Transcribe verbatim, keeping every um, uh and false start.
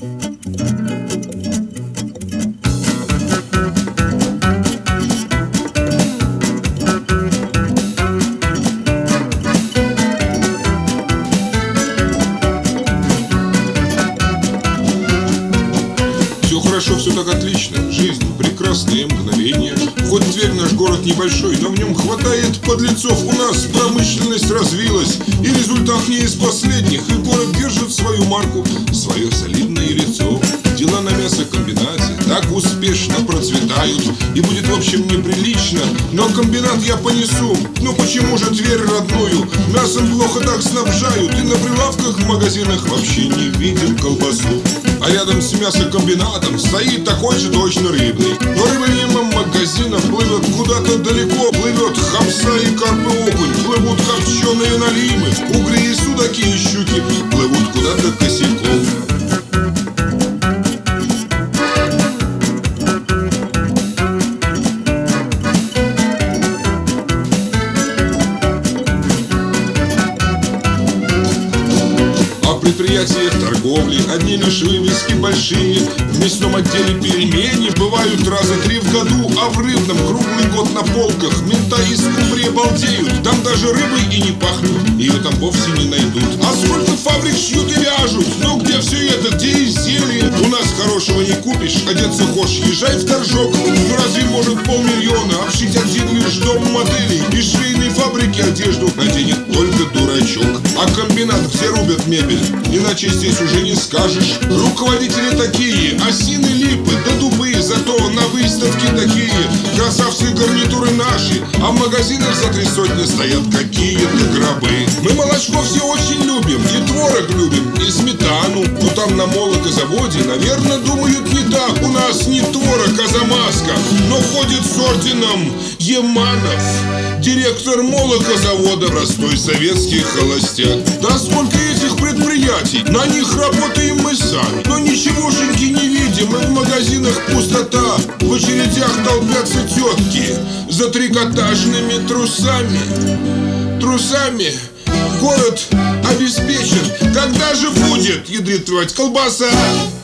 Все хорошо, все так отлично. Жизнь, прекрасные мгновения. Хоть Тверь наш город небольшой, но в нем хватает подлецов. У нас промышленность развилась, и результат не из последних. И город держит свою марку, свое солидное лицо. Дела на мясокомбинате так успешно процветают, и будет в общем неприлично, но комбинат я понесу. Но почему же Тверь родную мясом плохо так снабжают, и на прилавках в магазинах вообще не видим колбасу? А рядом с мясокомбинатом стоит такой же точно рыбный. Но рыба мимо магазинов плывет куда-то далеко. Плывет хамса и карп и окунь, плывут копченые налимы, угри и судаки и щуки плывут куда-то косяком. В предприятиях торговли одни лишь вывески большие. В мясном отделе пельмени бывают раза три в году, а в рыбном круглый год на полках мента и скумбрии балдеют. Там даже рыбой и не пахнет, ее там вовсе не найдут. А сколько фабрик шьют и вяжут, но где все это, где изделие? У нас хорошего не купишь, одеться хочешь, езжай в Торжок. Ну разве может полмиллиона обшить один лишь дом моделей? Из швейной фабрики одежду наденет только дурачок. А комбинат, где рубят мебель, иначе здесь уже не скажешь. Руководители такие, осины, липы, да дубы, зато на выставке такие красавцы гарнитуры наши, а в магазинах за три сотни стоят какие-то гробы. Мы молочко все очень любим, и творог любим, и сметану. Но там на молокозаводе, наверное, думают не так. У нас не творог, а замазка, но ходит с орденом Еманов, директор молокозавода, простой советский холостяк. Да сколько этих предприятий, на них работаем мы сами, но ничегошеньки не видим, и в магазинах пустота. В очередях толпятся тетки за трикотажными трусами. Трусами город обеспечен. Когда же будет, ядрит твать, колбаса?